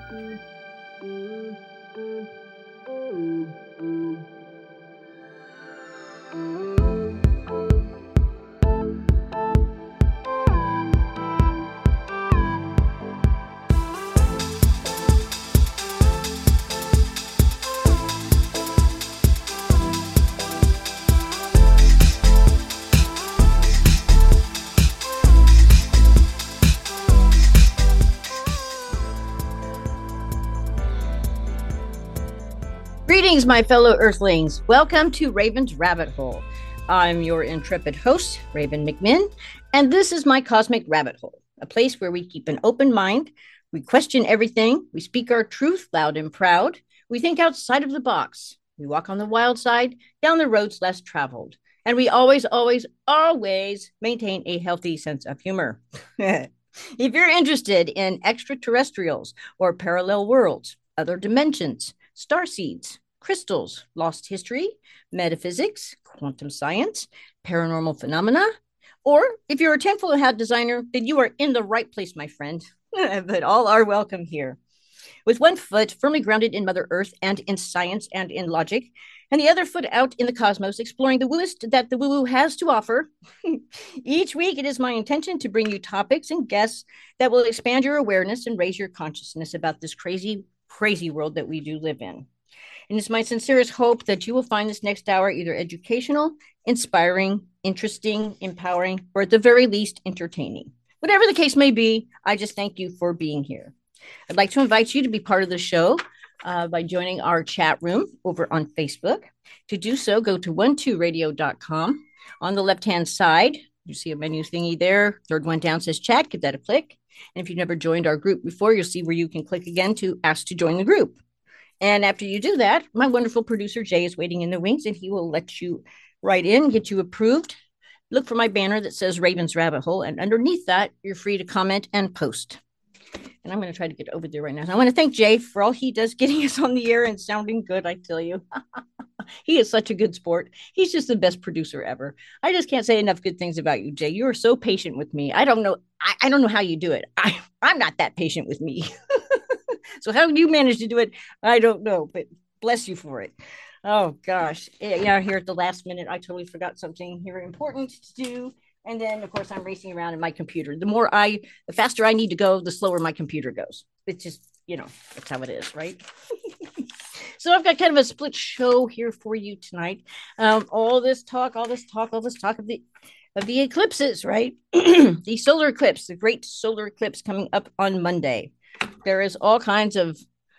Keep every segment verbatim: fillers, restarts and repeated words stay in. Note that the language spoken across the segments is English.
Greetings, my fellow Earthlings. Welcome to Raven's Rabbit Hole. I'm your intrepid host, Raven McMinn, and this is my Cosmic Rabbit Hole, a place where we keep an open mind, we question everything, we speak our truth loud and proud, we think outside of the box, we walk on the wild side, down the roads less traveled, and we always, always, always maintain a healthy sense of humor. If you're interested in extraterrestrials or parallel worlds, other dimensions, starseeds, crystals, lost history, metaphysics, quantum science, paranormal phenomena, or if you're a tinfoil hat designer, then you are in the right place, my friend. But all are welcome here. With one foot firmly grounded in Mother Earth and in science and in logic, and the other foot out in the cosmos, exploring the wooist that the woo-woo has to offer. Each week, it is my intention to bring you topics and guests that will expand your awareness and raise your consciousness about this crazy crazy world that we do live in. And it's my sincerest hope that you will find this next hour either educational, inspiring, interesting, empowering, or at the very least, entertaining. Whatever the case may be, I just thank you for being here. I'd like to invite you to be part of the show uh, by joining our chat room over on Facebook. To do so, go to one two radio dot com. On the left-hand side, you see a menu thingy there. Third one down says chat. Give that a click. And if you've never joined our group before, you'll see where you can click again to ask to join the group. And after you do that, my wonderful producer, Jay, is waiting in the wings, and he will let you write in, get you approved. Look for my banner that says Raven's Rabbit Hole. And underneath that, you're free to comment and post. And I'm going to try to get over there right now. And I want to thank Jay for all he does getting us on the air and sounding good, I tell you. He is such a good sport. He's just the best producer ever. I just can't say enough good things about you, Jay. You are so patient with me. I don't know. I, I don't know how you do it. I, I'm not that patient with me. So how you manage to do it, I don't know, but bless you for it. Oh, gosh. Yeah, here at the last minute, I totally forgot something here important to do. And then, of course, I'm racing around in my computer. The more I, the faster I need to go, the slower my computer goes. It's just, you know, that's how it is, right? So I've got kind of a split show here for you tonight. Um, all this talk, all this talk, all this talk of the of the eclipses, right? The solar eclipse, the great solar eclipse coming up on Monday. There is all kinds of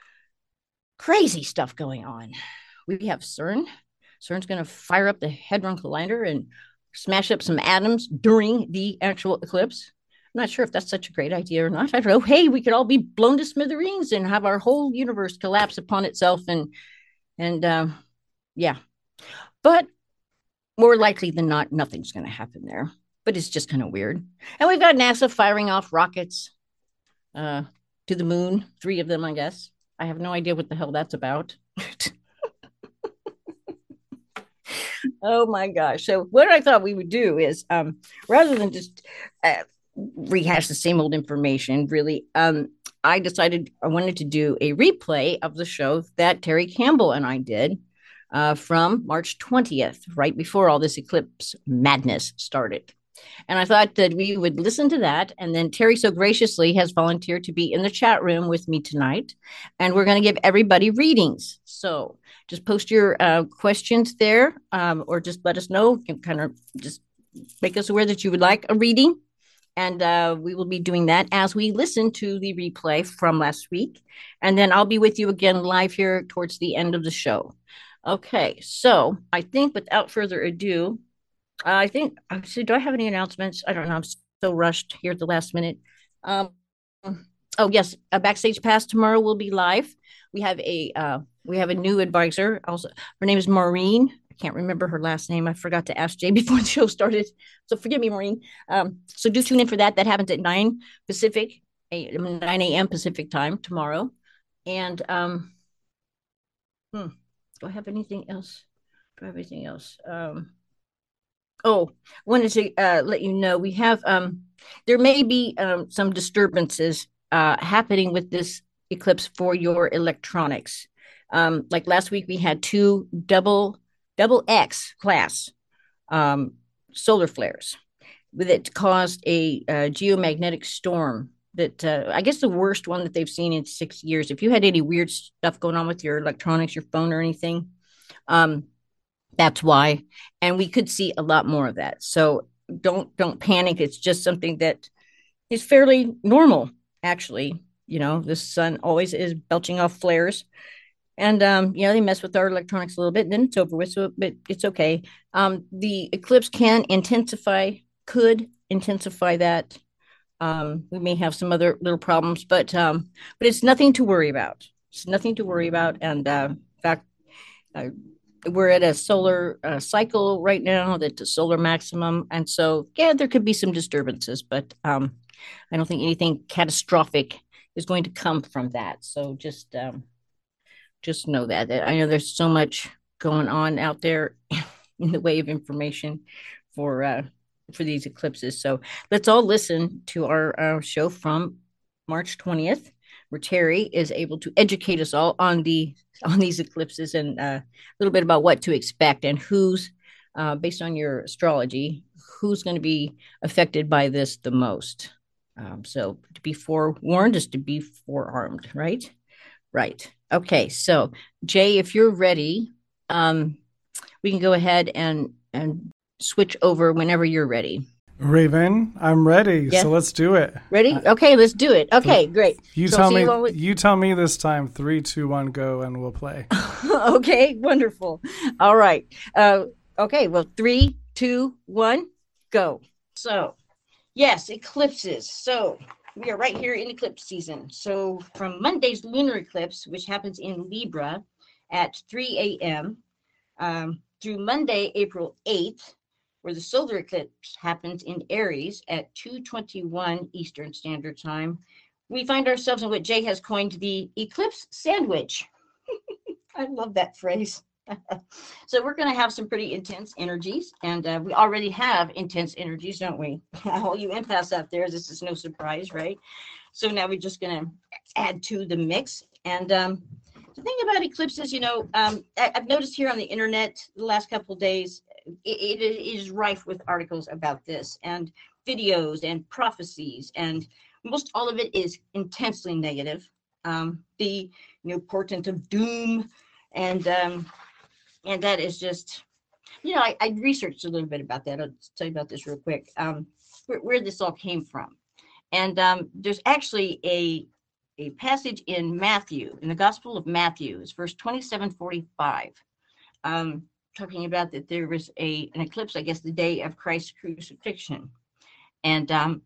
crazy stuff going on. We have CERN. CERN's going to fire up the Hadron Collider and smash up some atoms during the actual eclipse. I'm not sure if that's such a great idea or not. I don't know. Hey, we could all be blown to smithereens and have our whole universe collapse upon itself. And, and um, yeah. But more likely than not, nothing's going to happen there. But it's just kind of weird. And we've got NASA firing off rockets uh, to the moon. Three of them, I guess. I have no idea what the hell that's about. Oh, my gosh. So what I thought we would do is um, rather than just... Uh, rehash the same old information, really. Um, I decided I wanted to do a replay of the show that Terry Campbell and I did uh, from March twentieth, right before all this eclipse madness started. And I thought that we would listen to that. And then Terry so graciously has volunteered to be in the chat room with me tonight. And we're going to give everybody readings. So just post your uh, questions there um, or just let us know. You can kind of just make us aware that you would like a reading. And uh, we will be doing that as we listen to the replay from last week. And then I'll be with you again live here towards the end of the show. Okay, so I think without further ado, uh, I think, actually, do I have any announcements? I don't know. I'm so rushed here at the last minute. Um, oh, yes, a Backstage Pass tomorrow will be live. We have a uh, we have a new advisor. Also, her name is Maureen. Can't remember her last name. I forgot to ask Jay before the show started. So forgive me, Maureen. Um, so do tune in for that. That happens at nine Pacific, nine a.m. Pacific time tomorrow. And um, hmm, do I have anything else? Do I have anything else? Um, oh, wanted to uh, let you know we have, um, there may be um, some disturbances uh, happening with this eclipse for your electronics. Um, like last week, we had two double double X class um, solar flares that caused a, a geomagnetic storm. That uh, I guess the worst one that they've seen in six years. If you had any weird stuff going on with your electronics, your phone, or anything, um, that's why. And we could see a lot more of that. So don't don't panic. It's just something that is fairly normal, actually. You know, the sun always is belching off flares. And um, you know, they mess with our electronics a little bit, and then it's over with. So, but it's okay. Um, the eclipse can intensify, could intensify that. Um, we may have some other little problems, but um, but it's nothing to worry about. It's nothing to worry about. And uh, in fact, uh, we're at a solar uh, cycle right now that's a solar maximum, and so yeah, there could be some disturbances, but um, I don't think anything catastrophic is going to come from that. So just um, just know that. I know there's so much going on out there in the way of information for uh, for these eclipses. So let's all listen to our, our show from March twentieth, where Terry is able to educate us all on the on these eclipses and uh, a little bit about what to expect and who's uh, based on your astrology, who's going to be affected by this the most. Um, so to be forewarned is to be forearmed, right? Right. Okay. So Jay, if you're ready, um, we can go ahead and and switch over whenever you're ready. Raven, I'm ready. Yeah. So let's do it. Ready? Okay, let's do it. Okay, great. You so tell me. You, with... you tell me this time. Three, two, one, go, and we'll play. Okay, wonderful. All right. Uh, okay. Well, three, two, one, go. So, yes, eclipses. So we are right here in eclipse season. So from Monday's lunar eclipse, which happens in Libra at three a.m., um, through Monday, April eighth, where the solar eclipse happens in Aries at two twenty-one Eastern Standard Time, we find ourselves in what Jay has coined the eclipse sandwich. I love that phrase. So we're going to have some pretty intense energies, and uh, we already have intense energies, don't we? All you empaths out there, this is no surprise, right? So now we're just going to add to the mix. And um, the thing about eclipses, you know, um, I, I've noticed here on the internet the last couple of days, it, it is rife with articles about this and videos and prophecies, and most all of it is intensely negative. Um, the you know portent of doom, and um, and that is just, you know, I, I researched a little bit about that. I'll tell you about this real quick. Um, where, where this all came from, and um, there's actually a a passage in Matthew, in the Gospel of Matthew, it's verse twenty-seven forty-five. Um, talking about that there was a an eclipse, I guess, the day of Christ's crucifixion. And um,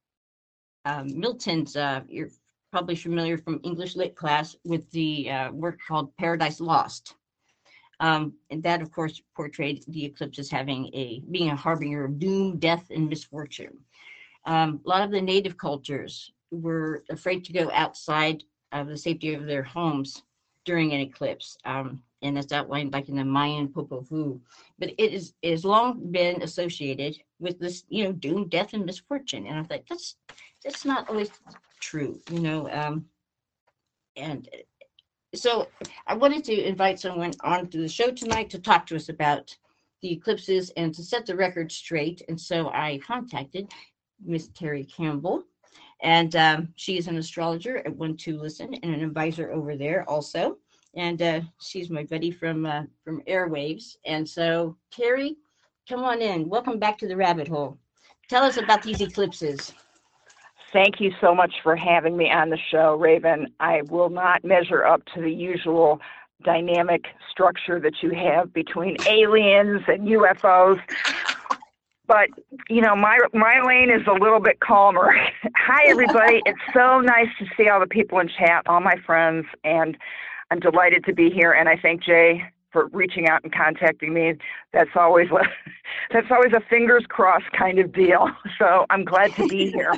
um, Milton's, uh, you're probably familiar from English lit class with the uh, work called Paradise Lost. Um, and that, of course, portrayed the eclipse as having a being a harbinger of doom, death, and misfortune. Um, a lot of the native cultures were afraid to go outside of the safety of their homes during an eclipse. Um, and that's outlined like in the Mayan Popol Vuh. But it is it has long been associated with this, you know, doom, death, and misfortune. And I thought that's that's not always true, you know. Um, and so I wanted to invite someone on to the show tonight to talk to us about the eclipses and to set the record straight. And so I contacted Miss Terry Campbell, and um, she is an astrologer at One Two Listen and an advisor over there also. And uh, she's my buddy from uh, from Airwaves. And so, Terry, come on in. Welcome back to the rabbit hole. Tell us about these eclipses. Thank you so much for having me on the show, Raven. I will not measure up to the usual dynamic structure that you have between aliens and U F Os. But, you know, my my lane is a little bit calmer. Hi, everybody. It's so nice to see all the people in chat, all my friends, and I'm delighted to be here. And I thank Jay for reaching out and contacting me. That's always a, that's always a fingers crossed kind of deal. So I'm glad to be here.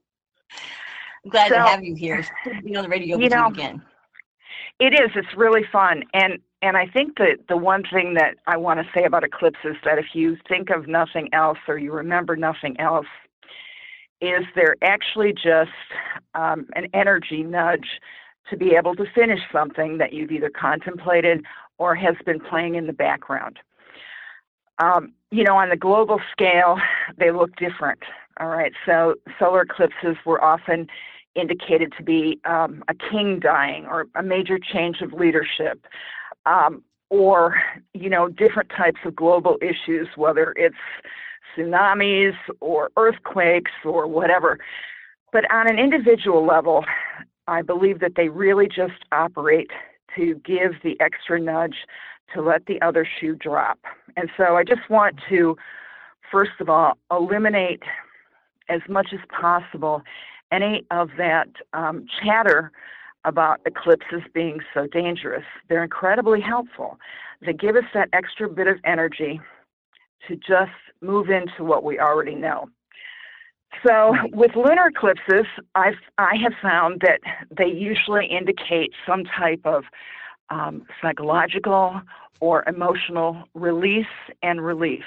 I'm glad so, to have you here. Be on the radio with you, know, you again. It is. It's really fun. And and I think that the one thing that I want to say about eclipses is that if you think of nothing else or you remember nothing else, is they're actually just um, an energy nudge to be able to finish something that you've either contemplated or has been playing in the background. Um, you know, on the global scale, they look different. All right, so solar eclipses were often indicated to be um, a king dying or a major change of leadership, um, or, you know, different types of global issues, whether it's tsunamis or earthquakes or whatever. But on an individual level, I believe that they really just operate to give the extra nudge to let the other shoe drop. And so I just want to, first of all, eliminate as much as possible any of that um, chatter about eclipses being so dangerous. They're incredibly helpful. They give us that extra bit of energy to just move into what we already know. So with lunar eclipses, I've, I have found that they usually indicate some type of um, psychological or emotional release and relief.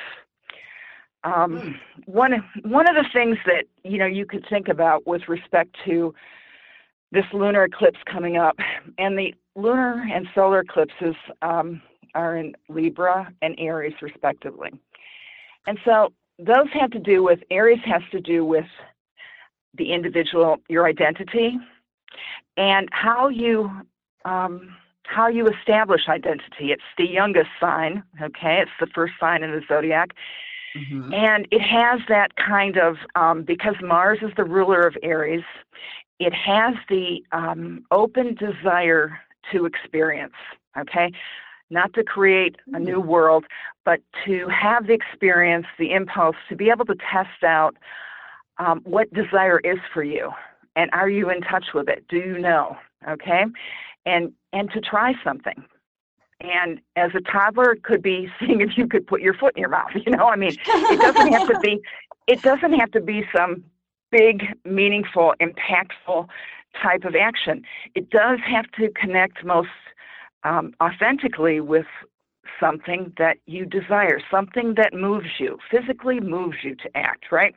Um, one, one of the things that, you know, you could think about with respect to this lunar eclipse coming up, and the lunar and solar eclipses um, are in Libra and Aries respectively. And so those have to do with, Aries has to do with the individual, your identity, and how you um, how you establish identity. It's the youngest sign, okay? It's the first sign in the zodiac. Mm-hmm. And it has that kind of, um, because Mars is the ruler of Aries, it has the um, open desire to experience, okay? Not to create a new world, but to have the experience, the impulse, to be able to test out um, what desire is for you. And are you in touch with it? Do you know? Okay? And and to try something. And as a toddler, it could be seeing if you could put your foot in your mouth. You know, I mean, it doesn't have to be, it doesn't have to be some big, meaningful, impactful type of action. It does have to connect most um, authentically with something that you desire, something that moves you, physically moves you to act, right?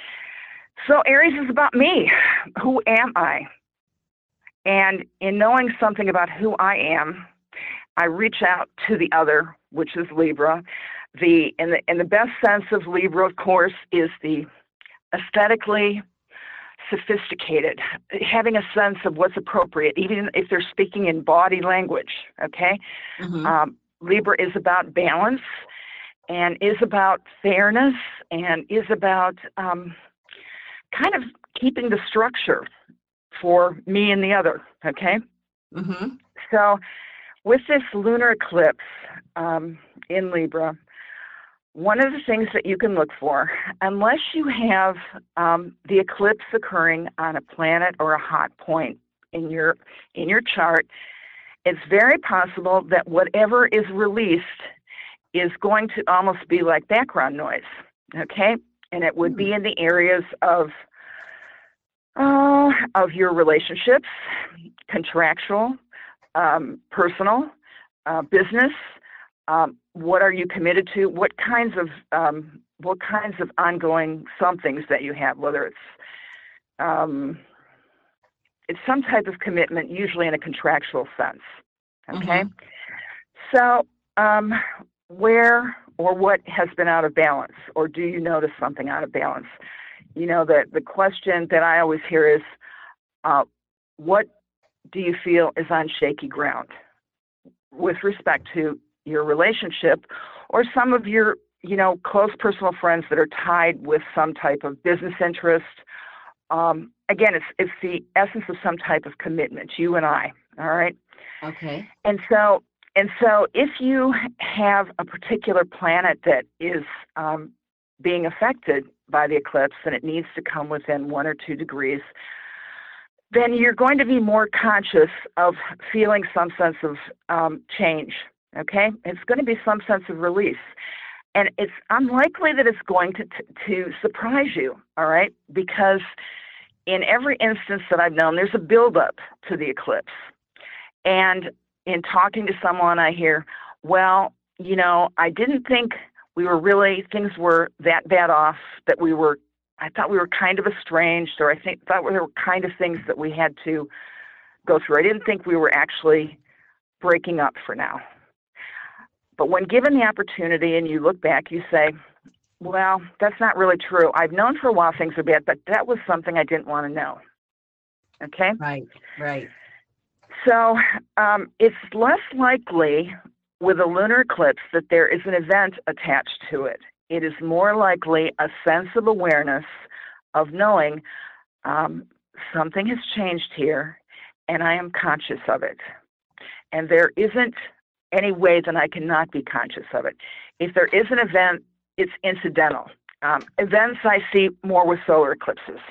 So Aries is about me. Who am I? And in knowing something about who I am, I reach out to the other, which is Libra. The in the in the best sense of Libra, of course, is the aesthetically sophisticated, having a sense of what's appropriate, even if they're speaking in body language. Okay, mm-hmm. um, Libra is about balance, and is about fairness, and is about um, kind of keeping the structure for me and the other. Okay, mm-hmm. So with this lunar eclipse um, in Libra, one of the things that you can look for, unless you have um, the eclipse occurring on a planet or a hot point in your in your chart, it's very possible that whatever is released is going to almost be like background noise, okay? And it would be in the areas of uh, of your relationships, contractual, um, personal, uh, business. Um, what are you committed to? What kinds of um, what kinds of ongoing somethings that you have? Whether it's um, it's some type of commitment, usually in a contractual sense. Okay, mm-hmm. So um, where or what has been out of balance, or do you notice something out of balance? You know, the the question that I always hear is, uh, what do you feel is on shaky ground with respect to your relationship, or some of your, you know, close personal friends that are tied with some type of business interest. Um, again, it's it's the essence of some type of commitment, you and I, all right? Okay. And so, and so if you have a particular planet that is um, being affected by the eclipse and it needs to come within one or two degrees, then you're going to be more conscious of feeling some sense of um, change. Okay, it's going to be some sense of release, and it's unlikely that it's going to t- to surprise you. All right, because in every instance that I've known, there's a buildup to the eclipse, and in talking to someone, I hear, well, you know, I didn't think we were really things were that bad off. That we were, I thought we were kind of estranged, or I think thought there were kind of things that we had to go through. I didn't think we were actually breaking up for now. But when given the opportunity and you look back, you say, well, that's not really true. I've known for a while things are bad, but that was something I didn't want to know. Okay? Right, right. So um, it's less likely with a lunar eclipse that there is an event attached to it. It is more likely a sense of awareness of knowing um, something has changed here and I am conscious of it. And there isn't any way that I cannot be conscious of it. If there is an event, it's incidental. Um, events I see more with solar eclipses.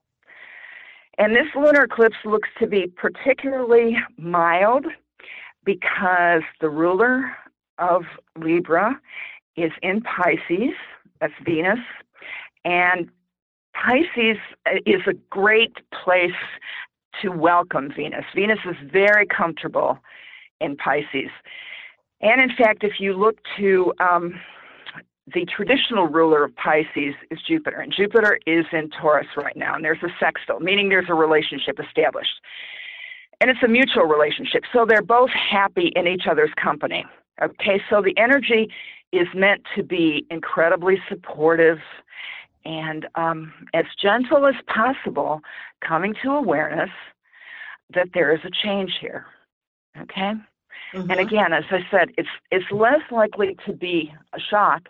And this lunar eclipse looks to be particularly mild because the ruler of Libra is in Pisces, that's Venus, and Pisces is a great place to welcome Venus. Venus is very comfortable in Pisces. And in fact, if you look to um, the traditional ruler of Pisces is Jupiter, and Jupiter is in Taurus right now, and there's a sextile, meaning there's a relationship established. And it's a mutual relationship, so they're both happy in each other's company. Okay, so the energy is meant to be incredibly supportive and um, as gentle as possible, coming to awareness that there is a change here. Okay? Mm-hmm. And again, as I said, it's it's less likely to be a shock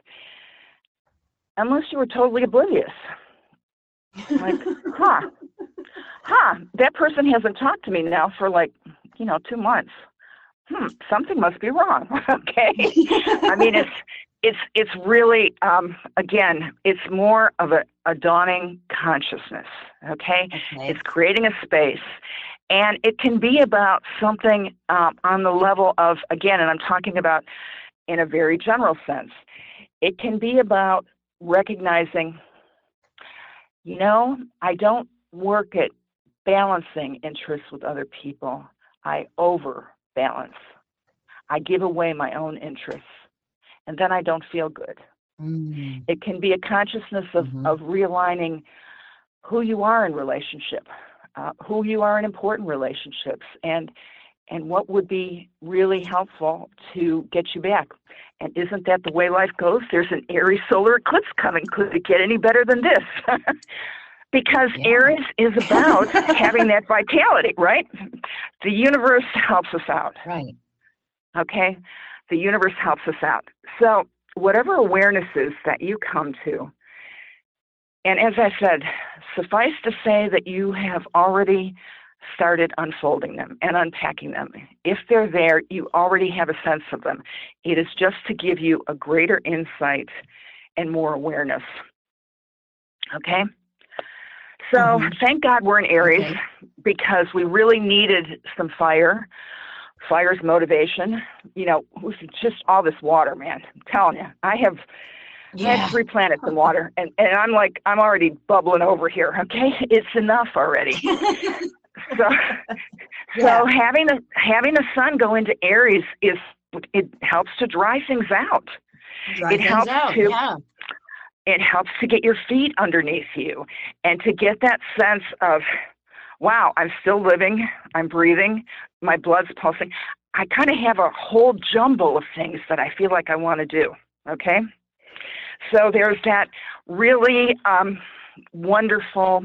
unless you were totally oblivious. Like, huh, huh, that person hasn't talked to me now for like, you know, two months. Hmm, something must be wrong. Okay. I mean, it's it's it's really um, again, it's more of a, a dawning consciousness. Okay? Okay, it's creating a space. And it can be about something um, on the level of, again, and I'm talking about in a very general sense, it can be about recognizing, you know, I don't work at balancing interests with other people. I overbalance. I give away my own interests, and then I don't feel good. Mm. It can be a consciousness of, mm-hmm. of realigning who you are in relationship. Uh, who you are in important relationships, and and what would be really helpful to get you back. And isn't that the way life goes? There's an Aries solar eclipse coming. Could it get any better than this? Because yeah. Aries is about having that vitality, right? The universe helps us out. Right. Okay? The universe helps us out. So whatever awarenesses that you come to, and as I said, suffice to say that you have already started unfolding them and unpacking them. If they're there, you already have a sense of them. It is just to give you a greater insight and more awareness. Okay? So mm-hmm. thank God we're in Aries okay. because we really needed some fire. Fire's motivation. You know, just all this water, man. I'm telling you, I have... Yeah. I have three planets in water, and, and I'm like, I'm already bubbling over here, okay? It's enough already. so yeah. so having the, having the sun go into Aries, is it helps to dry things out. Dry it things helps out, to, yeah. It helps to get your feet underneath you and to get that sense of, wow, I'm still living, I'm breathing, my blood's pulsing. I kind of have a whole jumble of things that I feel like I want to do, okay? So there's that really um, wonderful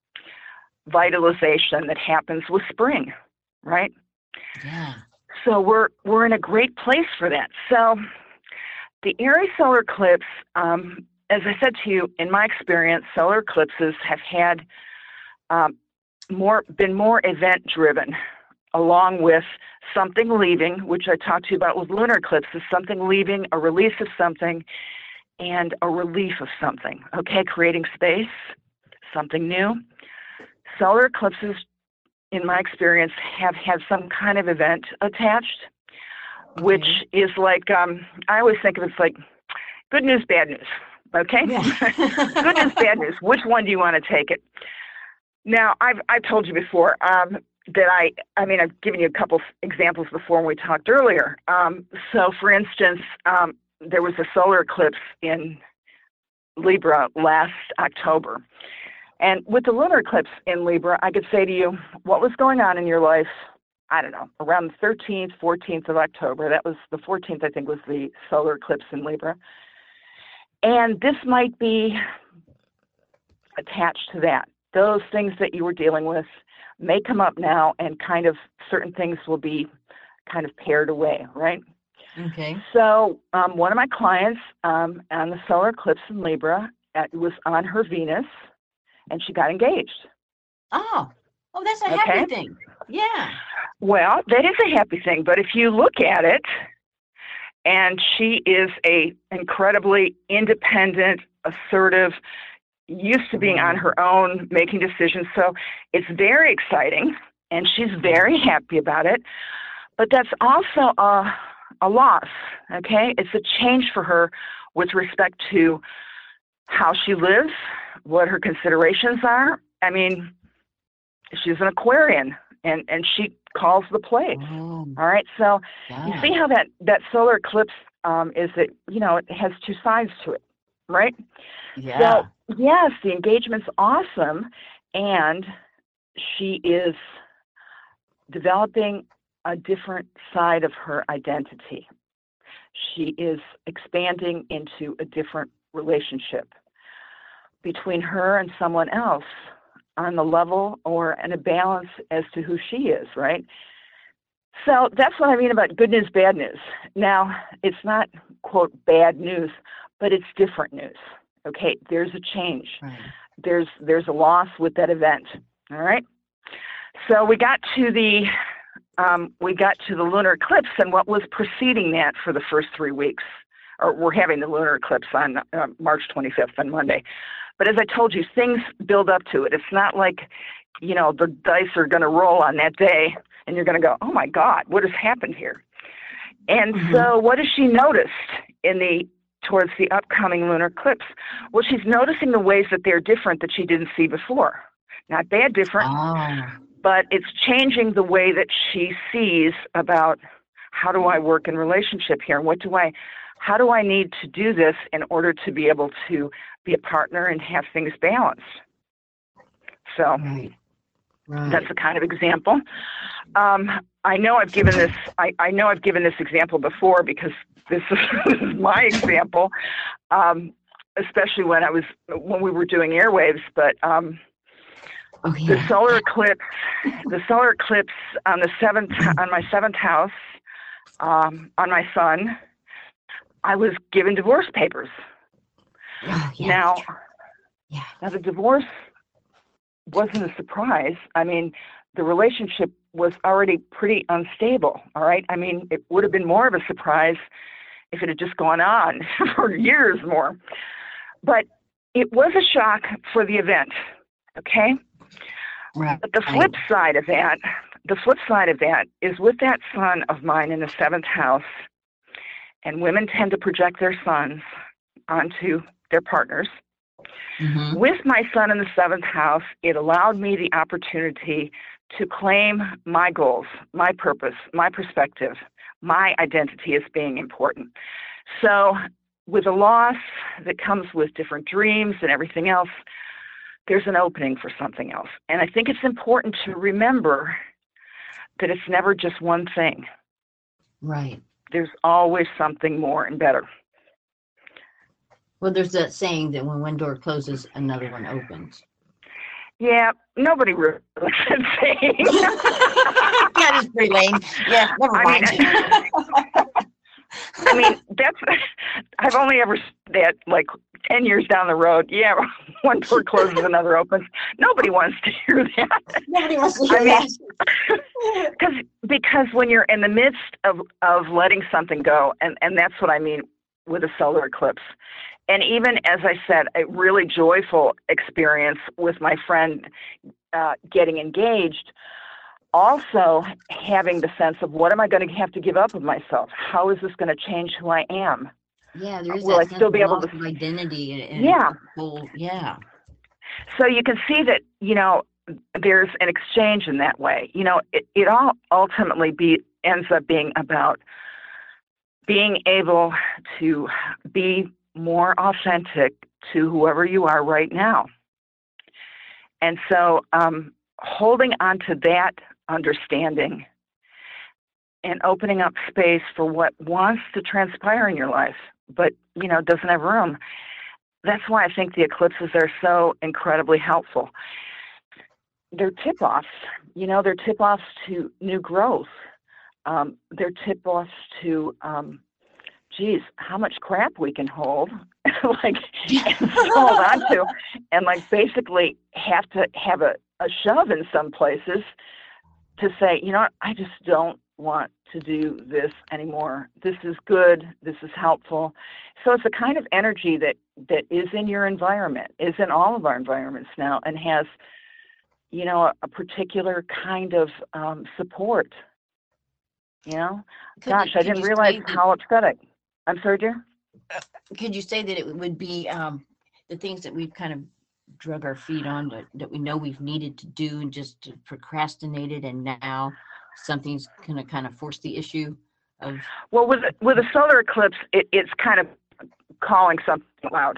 vitalization that happens with spring, right? Yeah. So we're we're in a great place for that. So the Aries solar eclipse, um, as I said to you, in my experience, solar eclipses have had um, more been more event driven, along with something leaving, which I talked to you about with lunar eclipses, something leaving, a release of something, and a relief of something, okay? Creating space, something new. Solar eclipses, in my experience, have had some kind of event attached, okay. which is like, um, I always think of it as like good news, bad news, okay? Yeah. Good news, bad news. Which one do you want to take it? Now, I've, I've told you before um, that I, I mean, I've given you a couple examples before when we talked earlier. Um, so, for instance, um, there was a solar eclipse in Libra last October. And with the lunar eclipse in Libra, I could say to you, what was going on in your life I don't know, around the thirteenth, fourteenth of October. That was the fourteenth, I think, was the solar eclipse in Libra. And this might be attached to that. Those things that you were dealing with may come up now, and kind of certain things will be kind of paired away, right? Okay. So um, one of my clients um, on the solar eclipse in Libra, it was on her Venus, and she got engaged. Oh, oh, that's a Okay. happy thing. Yeah. Well, that is a happy thing, but if you look at it, and she is a incredibly independent, assertive, used to being on her own, making decisions. So it's very exciting, and she's very happy about it. But that's also a, a loss, okay? It's a change for her with respect to how she lives, what her considerations are. I mean, she's an Aquarian, and, and she calls the plays. Oh, All right, so yeah. you see how that, that solar eclipse um, is that, you know, it has two sides to it, right? Yeah. So, yes, the engagement's awesome, and she is developing a different side of her identity. She is expanding into a different relationship between her and someone else on the level or in a balance as to who she is, right? So that's what I mean about good news, bad news. Now, it's not, quote, bad news, but it's different news, okay? There's a change. Right. There's there's a loss with that event, all right? So we got to the um, we got to the lunar eclipse, and what was preceding that for the first three weeks, or we're having the lunar eclipse on uh, March twenty-fifth, on Monday. But as I told you, things build up to it. It's not like, you know, the dice are going to roll on that day, and you're going to go, oh, my God, what has happened here? And Mm-hmm. so what has she noticed in the towards the upcoming lunar eclipse? Well, she's noticing the ways that they're different that she didn't see before. Not bad different, Oh, but it's changing the way that she sees about how do I work in relationship here, and what do I, how do I need to do this in order to be able to be a partner and have things balanced? So right. Right. that's a kind of example. Um, I know I've given this. I, I know I've given this example before because this is, this is my example, um, especially when I was when we were doing airwaves. But um, oh, yeah. the solar eclipse, the solar eclipse on the seventh on my seventh house, um, on my sun, I was given divorce papers. Oh, yeah. Now, Yeah. now the divorce wasn't a surprise. I mean, the relationship was already pretty unstable, all right? I mean, it would have been more of a surprise if it had just gone on for years more. But it was a shock for the event, okay? Right. But the flip side of that, the flip side of that is with that sun of mine in the seventh house, and women tend to project their sons onto their partners. Mm-hmm. With my sun in the seventh house, it allowed me the opportunity to claim my goals, my purpose, my perspective, my identity as being important. So with a loss that comes with different dreams and everything else, there's an opening for something else. And I think it's important to remember that it's never just one thing. Right. There's always something more and better. Well, there's that saying that when one door closes, another one opens. Yeah, nobody really likes that saying. That is pretty lame. Yeah, never I mind. mean, I mean, that's, I've only ever said that like ten years down the road. Yeah, one door closes, another opens. Nobody wants to hear that. Nobody wants to hear I that. mean, because because when you're in the midst of, of letting something go, and, and that's what I mean with a solar eclipse. And even, as I said, a really joyful experience with my friend uh, getting engaged, also having the sense of what am I going to have to give up of myself? How is this going to change who I am? Yeah, there is Will that I sense still of be able loss to- of identity. And Yeah. Whole, yeah. So you can see that, you know, there's an exchange in that way. You know, it, it all ultimately be, ends up being about being able to be more authentic to whoever you are right now. And so um, holding on to that understanding and opening up space for what wants to transpire in your life, but, you know, doesn't have room. That's why I think the eclipses are so incredibly helpful. They're tip-offs, you know, they're tip-offs to new growth. Um, they're tip-offs to, um, geez, how much crap we can hold, like, and hold on to, and like basically have to have a, a shove in some places to say, you know what, I just don't want to do this anymore. This is good. This is helpful. So it's a kind of energy that, that is in your environment, is in all of our environments now, and has, you know, a, a particular kind of um, support. You know, Could gosh, you- I could didn't you realize say that- how upsetting. I'm sorry, dear? Could you say that it would be um, the things that we've kind of drug our feet on that, that we know we've needed to do and just procrastinated, and now something's going to kind of force the issue of? Well, with with a solar eclipse, it, it's kind of calling something loud,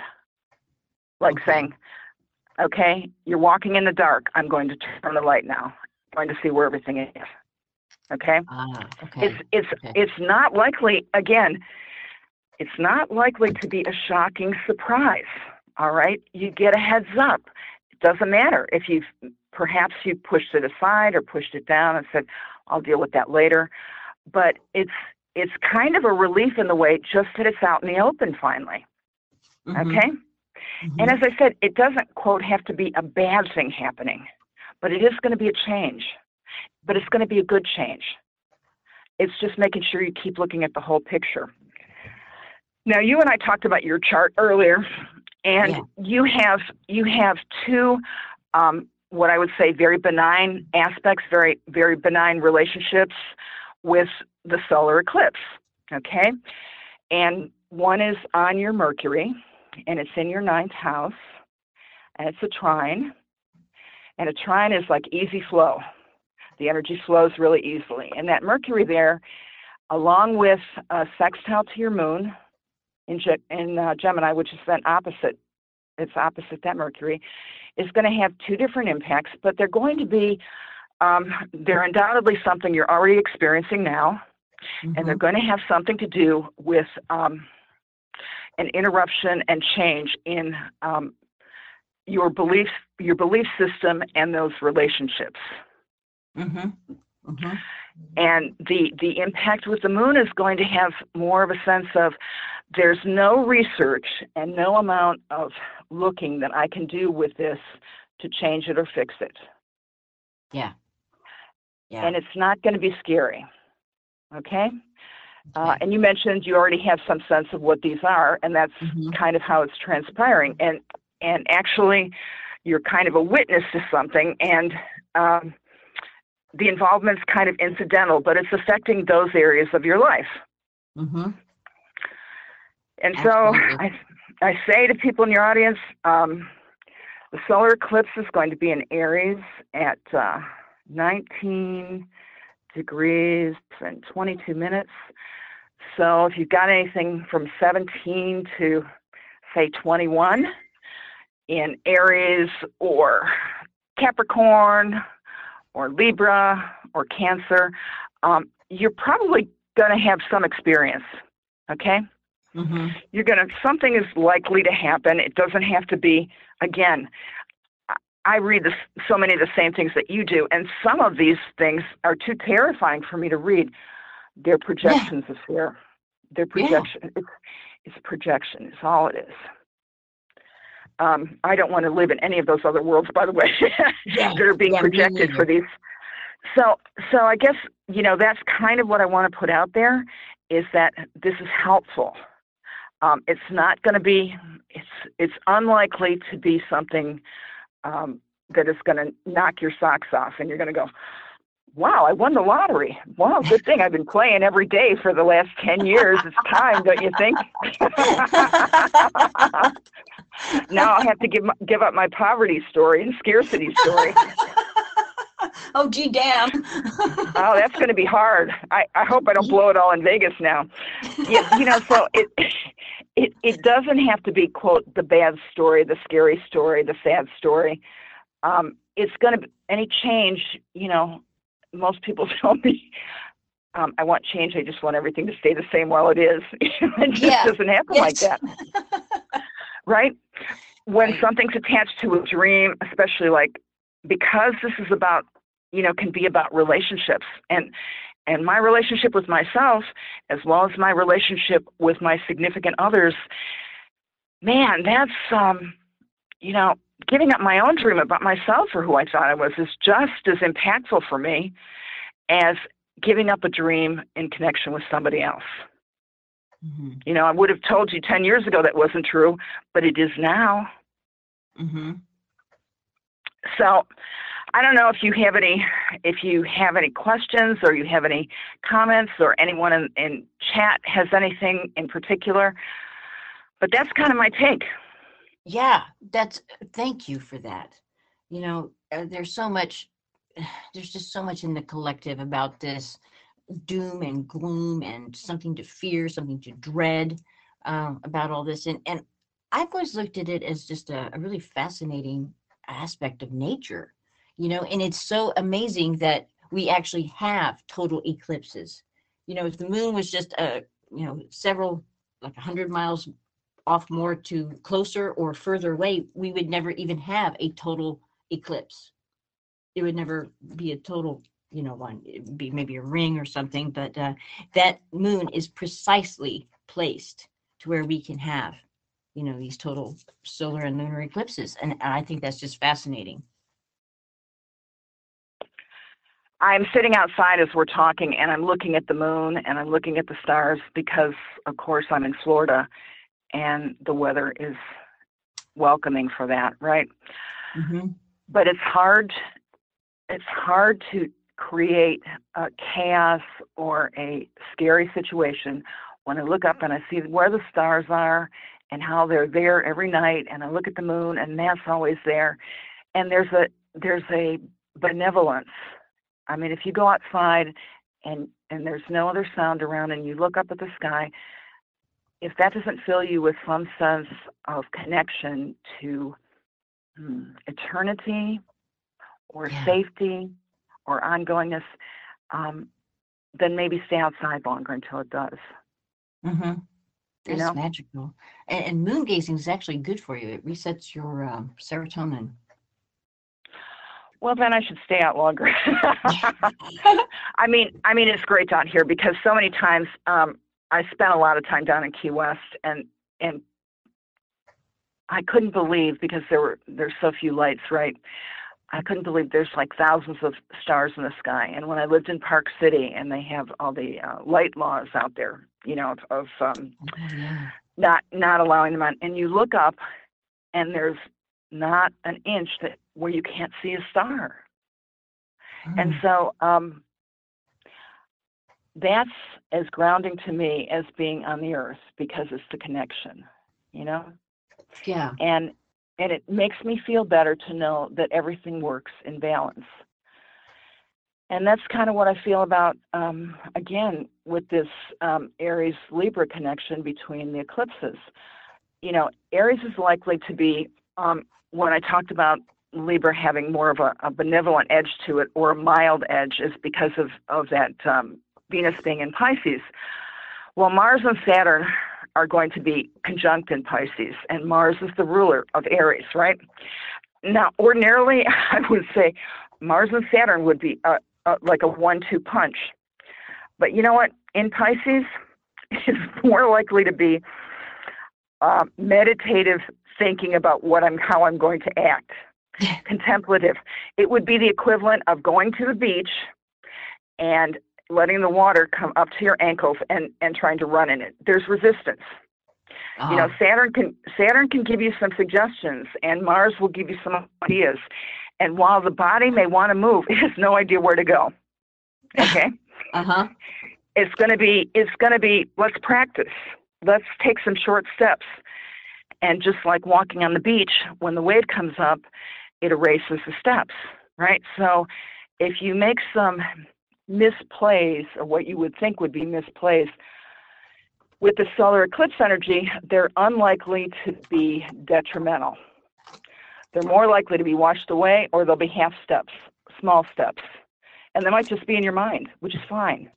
like Okay. saying, okay, you're walking in the dark. I'm going to turn the light now. I'm going to see where everything is. Okay? Ah, okay. It's it's okay. it's not likely, again, it's not likely to be a shocking surprise. All right? You get a heads up. It doesn't matter if you've perhaps you pushed it aside or pushed it down and said, I'll deal with that later. But it's it's kind of a relief in the way just that it's out in the open finally. Mhm. Okay? Mhm. And as I said, it doesn't, quote, have to be a bad thing happening, but it is going to be a change. But it's going to be a good change. It's just making sure you keep looking at the whole picture. Now, you and I talked about your chart earlier, and Yeah. you have you have two, um, what I would say, very benign aspects, very very benign relationships with the solar eclipse. Okay, and one is on your Mercury, and it's in your ninth house, and it's a trine, and a trine is like easy flow. The energy flows really easily, and that Mercury there, along with a sextile to your moon in, Ge- in uh, Gemini, which is then opposite, it's opposite that Mercury, is going to have two different impacts, but they're going to be, um, they're undoubtedly something you're already experiencing now, and they're Mhm. going to have something to do with um, an interruption and change in um, your beliefs, your belief system, and those relationships. Mhm. Mhm. And the, the impact with the moon is going to have more of a sense of there's no research and no amount of looking that I can do with this to change it or fix it. Yeah. Yeah. And it's not going to be scary. Okay? Uh, Okay. and you mentioned you already have some sense of what these are, and that's Mhm. kind of how it's transpiring. And and actually, you're kind of a witness to something, and um, the involvement's kind of incidental, but it's affecting those areas of your life. Mhm. And so Absolutely. I, I say to people in your audience, um, the solar eclipse is going to be in Aries at uh, nineteen degrees and twenty-two minutes. So if you've got anything from seventeen to, say, twenty-one in Aries or Capricorn or Libra or Cancer, um, you're probably going to have some experience, okay? Mhm. You're going to, something is likely to happen. It doesn't have to be, again, I- I read this, so many of the same things that you do, and some of these things are too terrifying for me to read. They're projections of fear. They're projection. It's, it's a projection. It's all it is. Um, I don't want to live in any of those other worlds, by the way, Yeah. that are being Yeah, me projected for neither. these. So, so I guess, you know, that's kind of what I want to put out there, is that this is helpful. Um, it's not going to be, it's it's unlikely to be something um, that is going to knock your socks off, and you're going to go, wow, I won the lottery. Wow, good thing I've been playing every day for the last ten years. It's time, don't you think? Now I'll have to give my, give up my poverty story and scarcity story. Oh, gee, damn. Oh, that's going to be hard. I, I hope I don't blow it all in Vegas now. Yeah, you know, so it it it doesn't have to be, quote, the bad story, the scary story, the sad story. Um, it's going to be any change. You know, most people tell me um, I want change. I just want everything to stay the same while it is. It just Yeah. doesn't happen Yes. like that, right? When Right. something's attached to a dream, especially like, because this is about, you know, can be about relationships, and and my relationship with myself, as well as my relationship with my significant others, man, that's, um, you know, giving up my own dream about myself or who I thought I was is just as impactful for me as giving up a dream in connection with somebody else. Mm-hmm. You know, I would have told you ten years ago that wasn't true, but it is now. Mm-hmm. So I don't know if you have any, if you have any questions or you have any comments, or anyone in, in chat has anything in particular, but that's kind of my take. Yeah, that's, thank you for that. You know, uh, there's so much, there's just so much in the collective about this doom and gloom and something to fear, something to dread, um, about all this. And, and I've always looked at it as just a, a really fascinating aspect of nature, you know, and it's so amazing that we actually have total eclipses. You know, if the moon was just, a, you know, several, like a hundred miles off more to closer or further away, we would never even have a total eclipse. It would never be a total, you know, one. It would be maybe a ring or something, but uh, that moon is precisely placed to where we can have, you know, these total solar and lunar eclipses. And I think that's just fascinating. I'm sitting outside as we're talking, and I'm looking at the moon and I'm looking at the stars because, of course, I'm in Florida and the weather is welcoming for that, right? Mm-hmm. But it's hard, it's hard to create a chaos or a scary situation when I look up and I see where the stars are and how they're there every night, and I look at the moon and that's always there. And there's a there's a benevolence. I mean, if you go outside and and there's no other sound around and you look up at the sky, if that doesn't fill you with some sense of connection to hmm, eternity or Yeah. safety or ongoingness, um, then maybe stay outside longer until it does. Mm-hmm. You That's know? magical. And, and moon gazing is actually good for you. It resets your um, serotonin. Well, then I should stay out longer. I mean, I mean, it's great down here because so many times um, I spent a lot of time down in Key West, and and I couldn't believe, because there were there's so few lights, right? I couldn't believe there's like thousands of stars in the sky. And when I lived in Park City, and they have all the uh, light laws out there, you know, of, of um, Oh, yeah. not not allowing them on, and you look up, and there's not an inch that where you can't see a star. And Mm. so um, that's as grounding to me as being on the earth, because it's the connection, you know? Yeah. And and it makes me feel better to know that everything works in balance. And that's kind of what I feel about, um, again, with this um, Aries-Libra connection between the eclipses. You know, Aries is likely to be, um, when I talked about Libra having more of a, a benevolent edge to it, or a mild edge, is because of, of that um, Venus being in Pisces. Well, Mars and Saturn are going to be conjunct in Pisces, and Mars is the ruler of Aries, right? Now, ordinarily, I would say Mars and Saturn would be a, a, like a one two punch. But you know what? In Pisces, it's more likely to be uh, meditative thinking about what I'm, how I'm going to act. Contemplative. It would be the equivalent of going to the beach and letting the water come up to your ankles and, and trying to run in it. There's resistance. Oh. You know, Saturn can Saturn can give you some suggestions, and Mars will give you some ideas. And while the body may want to move, it has no idea where to go. Okay? Uh-huh. It's gonna be it's gonna be let's practice. Let's take some short steps. And just like walking on the beach, when the wave comes up, it erases the steps, right? So if you make some misplays, or what you would think would be misplays, with the solar eclipse energy, they're unlikely to be detrimental. They're more likely to be washed away, or they'll be half steps, small steps. And they might just be in your mind, which is fine.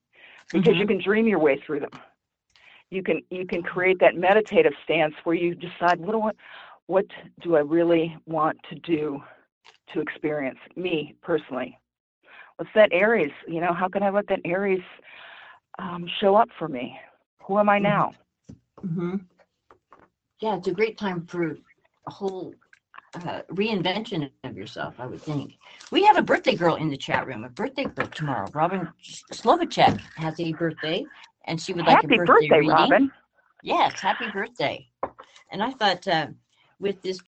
because Mhm. you can dream your way through them. You can you can create that meditative stance where you decide, what do I, what do I really want to do to experience me personally? What's that Aries? You know, how can I let that Aries um, show up for me? Who am I now? Mm-hmm. Yeah, it's a great time for a whole uh, reinvention of yourself, I would think. We have a birthday girl in the chat room, a birthday girl tomorrow. Robin Slovacek has a birthday, and she would like a Happy birthday, birthday, reading. Robin. Yes, happy birthday. And I thought uh, with this,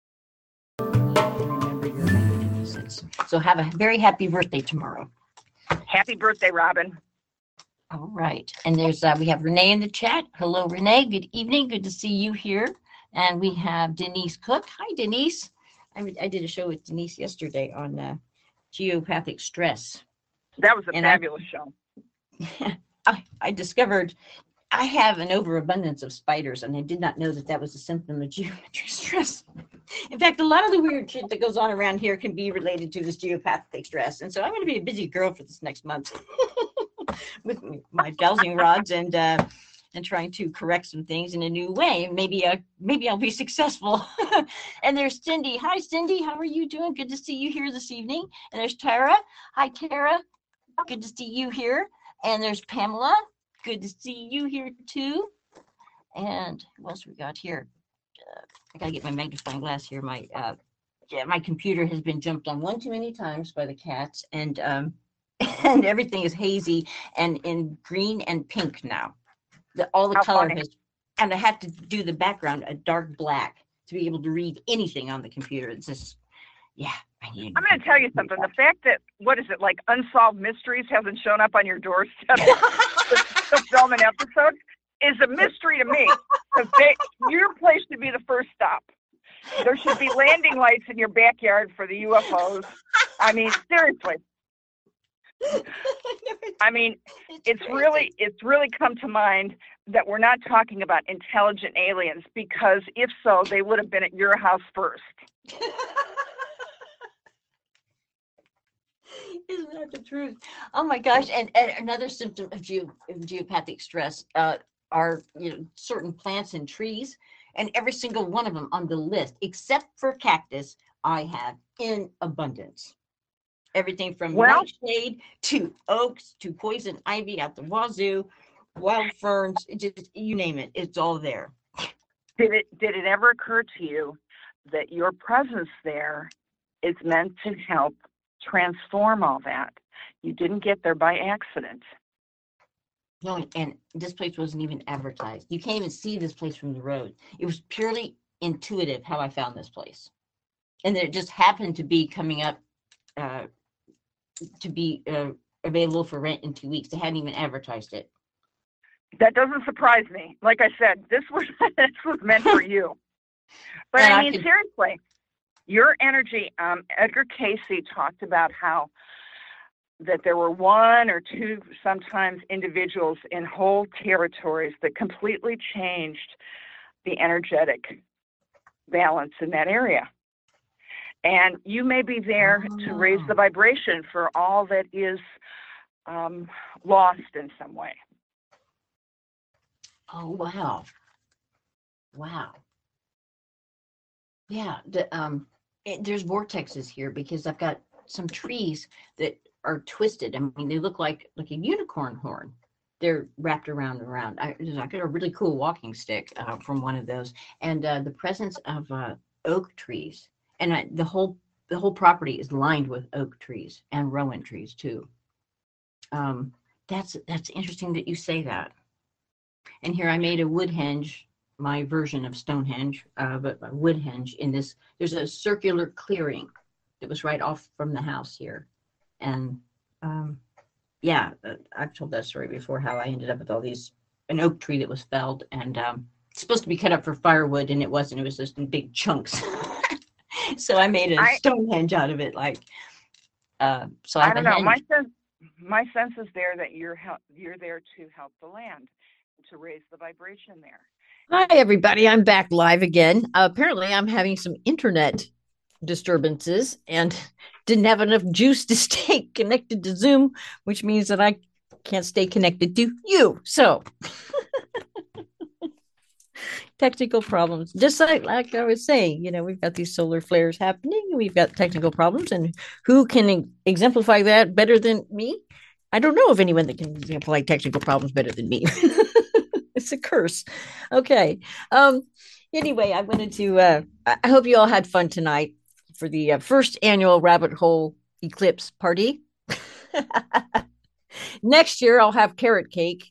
remember your magnificence. So have a very happy birthday tomorrow. Happy birthday, Robin. All right. And there's uh, we have Renee in the chat. Hello, Renee. Good evening. Good to see you here. And we have Denise Cook. Hi, Denise. I, I did a show with Denise yesterday on uh, geopathic stress. That was a and fabulous I, show. I, I discovered I have an overabundance of spiders, and I did not know that that was a symptom of geometric stress. In fact, a lot of the weird shit that goes on around here can be related to this geopathic stress. And so I'm going to be a busy girl for this next month with my dowsing rods and uh, and trying to correct some things in a new way. Maybe uh, maybe I'll be successful. And there's Cindy. Hi, Cindy. How are you doing? Good to see you here this evening. And there's Tara. Hi, Tara. Good to see you here. And there's Pamela. Good to see you here too. And what else we got here? Uh, I gotta get my magnifying glass here. My uh, yeah, my computer has been jumped on one too many times by the cats, and um, and everything is hazy and in green and pink now. The, all the How color funny. has, and I have to do the background a dark black to be able to read anything on the computer. It's just, yeah. I need I'm going to tell you something. The fact that, what is it, like Unsolved Mysteries hasn't shown up on your doorstep to film an episode is a mystery to me. Because your place should be the first stop. There should be landing lights in your backyard for the U F Os. I mean, seriously. I mean, it's, it's really, it's really come to mind that we're not talking about intelligent aliens, because if so, they would have been at your house first. Isn't that the truth? Oh my gosh! And, and another symptom of, geo, of geopathic stress uh, are, you know, certain plants and trees, and every single one of them on the list, except for cactus, I have in abundance. Everything from well, nightshade to oaks to poison ivy out the wazoo, wild ferns, it just, you name it, it's all there. Did it did it ever occur to you that your presence there is meant to help transform all that? You didn't get there by accident. No, and this place wasn't even advertised. You can't even see this place from the road. It was purely intuitive how I found this place. And then it just happened to be coming up uh, to be uh, available for rent in two weeks. They hadn't even advertised it. That doesn't surprise me. Like I said, this was this was meant for you. But And I I mean, could- seriously, your energy, um, Edgar Cayce talked about how that there were one or two sometimes individuals in whole territories that completely changed the energetic balance in that area. And you may be there Oh. to raise the vibration for all that is um, lost in some way. Oh, wow. Wow. Yeah, the, um, it, there's vortexes here because I've got some trees that are twisted. I mean, they look like like a unicorn horn. They're wrapped around and around. I, I got a really cool walking stick uh, from one of those, and uh, the presence of uh, oak trees, and I, the whole the whole property is lined with oak trees and rowan trees too. Um, that's that's interesting that you say that. And here I made a wood henge, my version of Stonehenge, uh, but a wood henge in this. There's a circular clearing that was right off from the house here. And um, yeah, uh, I've told that story before, how I ended up with all these, an oak tree that was felled and um, it's supposed to be cut up for firewood, and it wasn't. It was just in big chunks. So I made a I, Stonehenge out of it. Like, uh, so I, I have don't a know. henge. My sense, my sense is there that you're help, you're there to help the land, to raise the vibration there. Hi, everybody. I'm back live again. Uh, apparently, I'm having some internet disturbances and didn't have enough juice to stay connected to Zoom, which means that I can't stay connected to you. So technical problems, just like, like I was saying, you know, we've got these solar flares happening, and we've got technical problems, and who can exemplify that better than me? I don't know of anyone that can exemplify technical problems better than me. It's a curse. Okay. Um, anyway, I wanted to, uh, I hope you all had fun tonight for the uh, first annual Rabbit Hole Eclipse Party. Next year, I'll have carrot cake.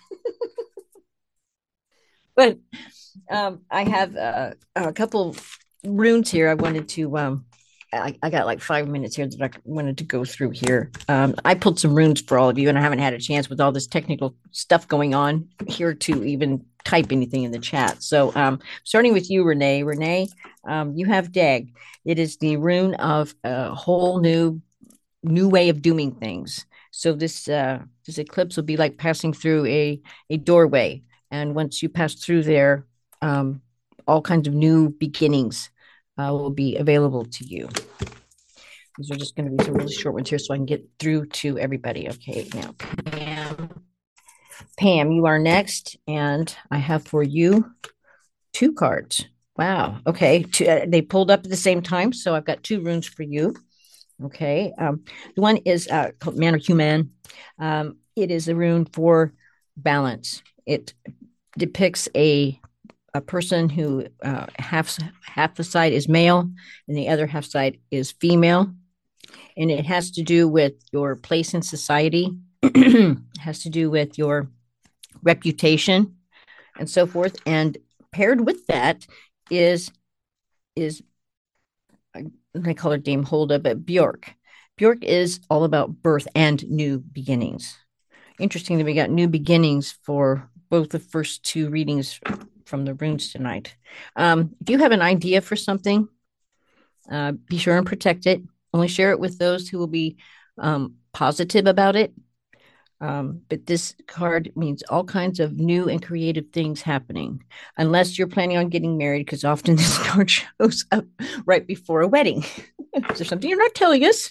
But um, I have uh, a couple runes here. I wanted to. Um, I, I got like five minutes here that I wanted to go through here. Um, I pulled some runes for all of you, and I haven't had a chance with all this technical stuff going on here to even type anything in the chat. So, um, starting with you, Renee. Renee, um, you have Dag. It is the rune of a whole new, new way of doing things. So this uh, this eclipse will be like passing through a a doorway, and once you pass through there, um, all kinds of new beginnings uh, will be available to you. These are just going to be some really short ones here so I can get through to everybody. Okay, now Pam, Pam, you are next, and I have for you two cards. Wow. Okay, two, uh, they pulled up at the same time, so I've got two runes for you. Okay, um, the one is uh, called Man or Human. Um, it is a rune for balance. It depicts a a person who uh, half half the side is male and the other half side is female, and it has to do with your place in society. It has to do with your reputation and so forth. And paired with that is is I call her Dame Holda, but Bjork. Bjork is all about birth and new beginnings. Interesting that we got new beginnings for both the first two readings from the runes tonight. Um, if you have an idea for something, uh, be sure and protect it. Only share it with those who will be um, positive about it. Um, but this card means all kinds of new and creative things happening, unless you're planning on getting married, because often this card shows up right before a wedding. Is there something you're not telling us?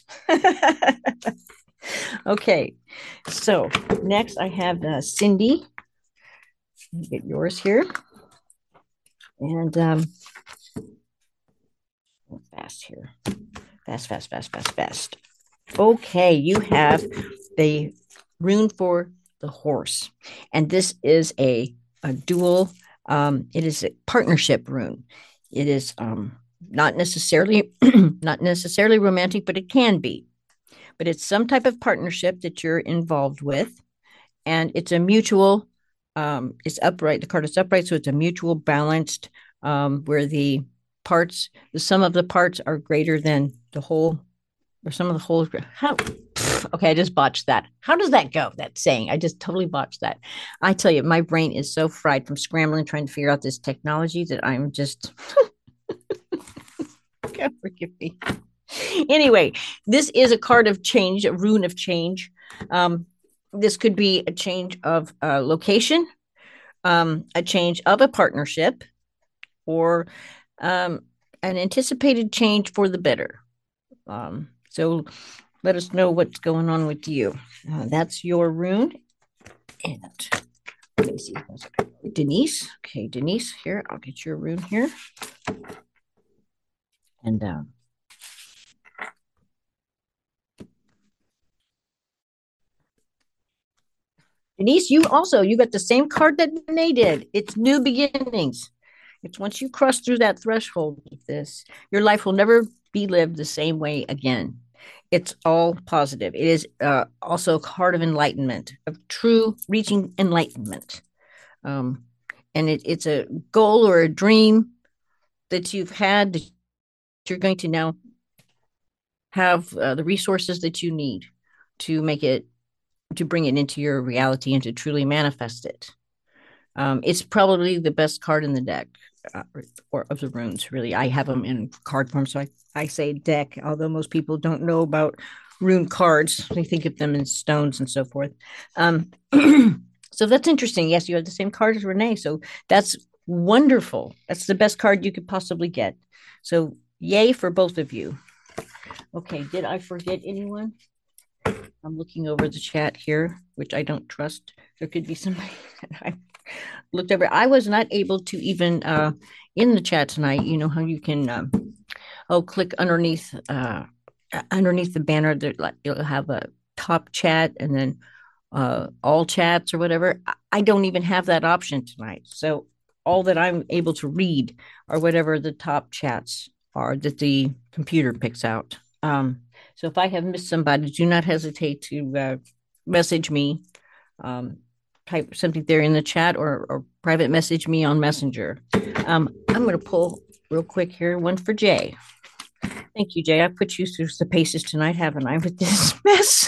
Okay, so next I have uh, Cindy. Get yours here. And um, fast here. Fast, fast, fast, fast, fast. Okay, you have the rune for the horse. And this is a, a dual, um, it is a partnership rune. It is um, not necessarily not necessarily romantic, but it can be. But it's some type of partnership that you're involved with. And it's a mutual, um, it's upright. The card is upright, so it's a mutual balanced, um, where the parts, the sum of the parts are greater than the whole, or some of the whole. How? Okay, I just botched that. How does that go? That saying, I just totally botched that. I tell you, my brain is so fried from scrambling trying to figure out this technology that I'm just. God forgive me. Anyway, this is a card of change, a rune of change. Um, this could be a change of uh, location, um, a change of a partnership, or um, an anticipated change for the better. Um, so let us know what's going on with you. Uh, that's your rune. And let me see. Denise. Okay, Denise, here. I'll get your rune here. And um, Denise, you also, you got the same card that Renee did. It's new beginnings. It's once you cross through that threshold with this, your life will never be lived the same way again. It's all positive. It is uh, also a card of enlightenment, of true reaching enlightenment. Um, and it, it's a goal or a dream that you've had that you're going to now have uh, the resources that you need to make it, to bring it into your reality and to truly manifest it. Um, it's probably the best card in the deck, uh, or of the runes, really. I have them in card form, so I, I say deck, although most people don't know about rune cards. They think of them in stones and so forth. Um, so that's interesting. Yes, you have the same card as Renee, so that's wonderful. That's the best card you could possibly get. So yay for both of you. Okay, did I forget anyone? I'm looking over the chat here, which I don't trust. There could be somebody that I looked over. I was not able to even uh, in the chat tonight. You know how you can um, oh click underneath uh, underneath the banner. There, like, you'll have a top chat and then uh, all chats or whatever. I don't even have that option tonight. So all that I'm able to read are whatever the top chats are that the computer picks out. Um, so if I have missed somebody, do not hesitate to uh, message me, um, type something there in the chat or, or private message me on Messenger. Um, I'm going to pull real quick here one for Jay. Thank you, Jay. I put you through the paces tonight, haven't I, with this mess?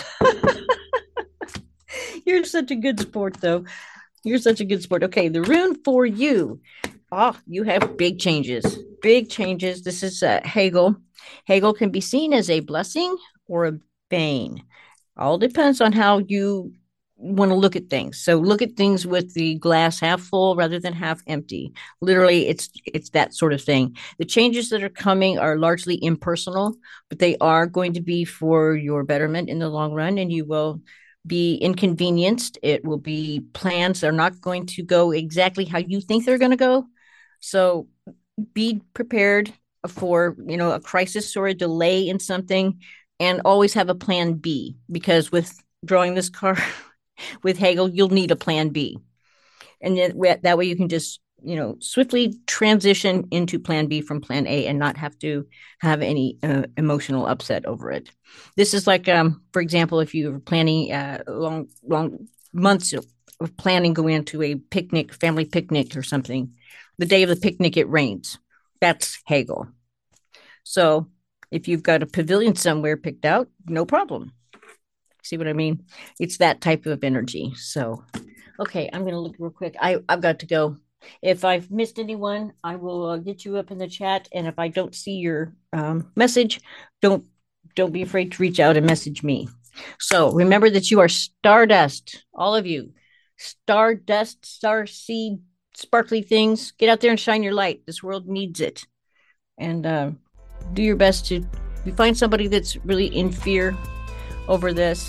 You're such a good sport, though. You're such a good sport. Okay, the rune for you. Oh, you have big changes. Big changes. This is uh, Hegel. Hegel can be seen as a blessing or a bane. All depends on how you want to look at things. So look at things with the glass half full rather than half empty. Literally, it's it's that sort of thing. The changes that are coming are largely impersonal, but they are going to be for your betterment in the long run, and you will be inconvenienced. It will be plans that are not going to go exactly how you think they're going to go. So be prepared for, you know, a crisis or a delay in something, and always have a plan B, because with drawing this card with Hegel, you'll need a plan B. And then that way you can just, you know, swiftly transition into plan B from plan A and not have to have any uh, emotional upset over it. This is like, um, for example, if you're planning uh, long, long months of planning going into a picnic, family picnic or something, the day of the picnic, it rains. That's Hegel. So if you've got a pavilion somewhere picked out, no problem. See what I mean? It's that type of energy. So, okay, I'm going to look real quick. I, I've got to go. If I've missed anyone, I will uh, get you up in the chat. And if I don't see your um, message, don't don't be afraid to reach out and message me. So remember that you are stardust, all of you. Stardust, star seed, sparkly things. Get out there and shine your light. This world needs it. And uh, do your best to, if you find somebody that's really in fear over this,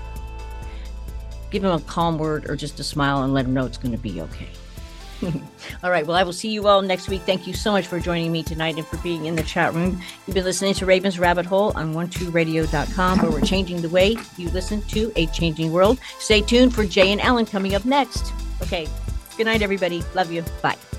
give them a calm word or just a smile and let them know it's going to be okay. All right. Well, I will see you all next week. Thank you so much for joining me tonight and for being in the chat room. You've been listening to Raven's Rabbit Hole on one two radio dot com, where we're changing the way you listen to a changing world. Stay tuned for Jay and Alan coming up next. Okay. Good night, everybody. Love you. Bye.